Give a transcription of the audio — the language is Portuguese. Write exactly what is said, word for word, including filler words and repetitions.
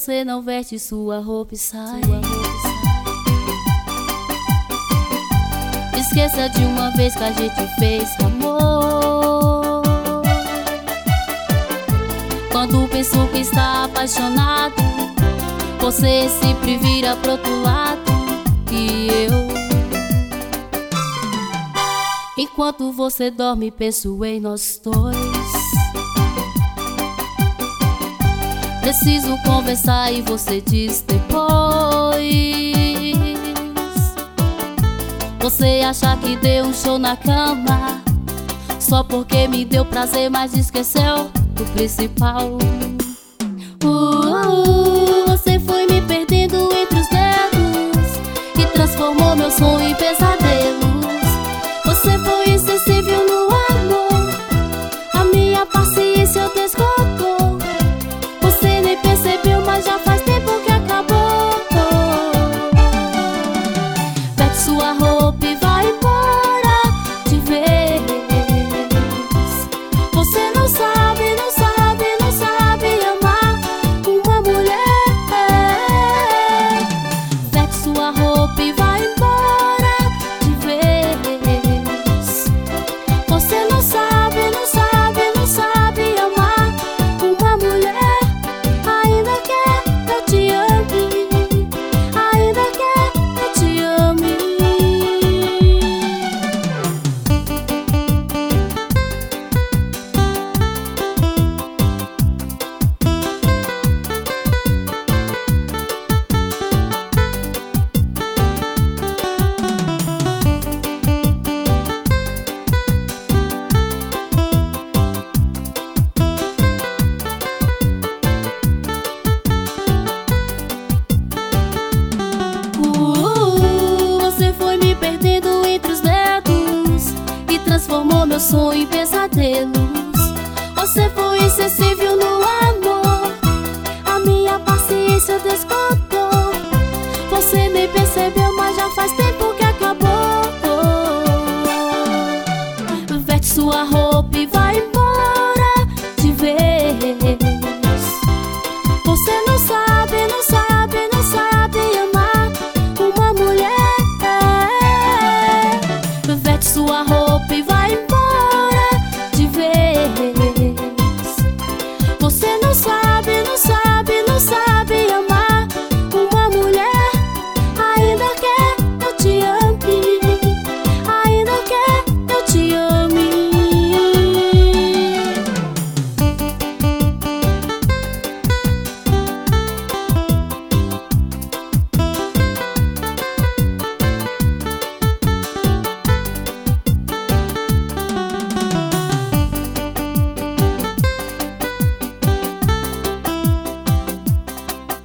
você não veste sua roupa e sai? Esqueça de uma vez que a gente fez amor. Quando penso que está apaixonado, você sempre vira pro outro lado. E eu, enquanto você dorme, penso em nós dois. Preciso conversar e você diz depois. Você acha que deu um show na cama só porque me deu prazer, mas esqueceu do principal. uh, uh, Você foi me perdendo entre os dedos e transformou meu sonho em pesadelos. Você foi insensível no amor, a minha paciência descontou. Você nem percebeu, mas já faz tempo que acabou. Pega sua roupa e vai embora de vez. Você não sabe, não sabe, não sabe amar uma mulher. Pega sua roupa e vai embora de vez. Você não sabe, não sabe, não sabe amar uma mulher. Ainda que eu te ame, ainda que eu te ame. Uh, você foi me perdendo entre os dedos e transformou meu sonho em pesadelos. Você foi insensível no amor, a minha paciência descontou.